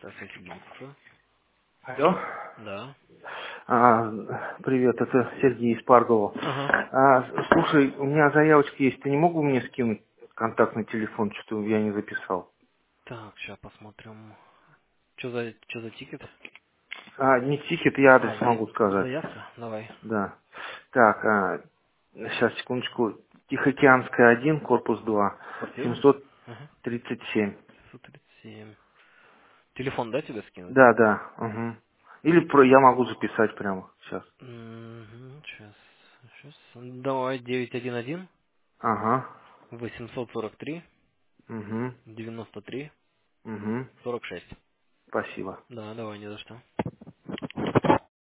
Софийский. Алло. Да. А, привет, это Сергей из Паргова. Ага. Слушай, у меня заявочка есть. Ты не мог бы мне скинуть контактный телефон? Что-то я не записал. Так, сейчас посмотрим. Что за тикет? Не тикет, я адрес могу сказать. Заявка? Давай. Да. Так, сейчас, секундочку. Тихоокеанская 1, корпус 2, Квартира? Ага. 737. 137. Телефон, да, тебе скинуть? Да, да. Угу. Или я могу записать прямо сейчас. Сейчас. Сейчас. Давай, 911 Ага. 843 Угу. 93 Угу. 46. Спасибо. Да, давай, не за что.